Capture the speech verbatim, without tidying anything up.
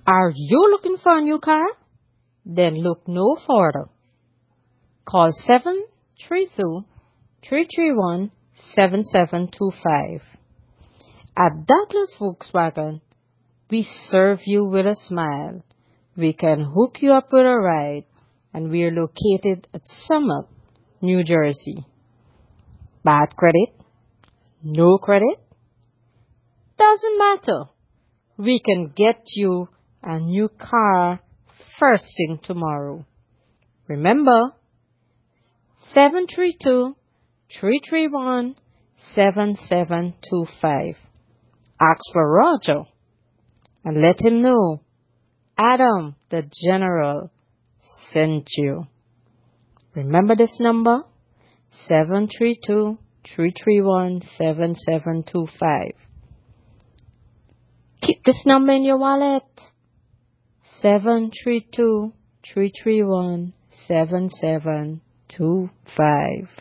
Are you looking for a new car? Then look no further. Call seven three two, three three one, seven seven two five. At Douglas Volkswagen, we serve you with a smile. We can hook you up with a ride, and we are located at Summit, New Jersey. Bad credit? No credit? Doesn't matter. We can get you a new car first thing tomorrow. Remember, seven three two, three three one, seven seven two five. Ask for Roger and let him know Adam, the General, sent you. Remember this number? seven three two, three three one, seven seven two five. Keep this number in your wallet. seven three two, three three one, seven seven two five.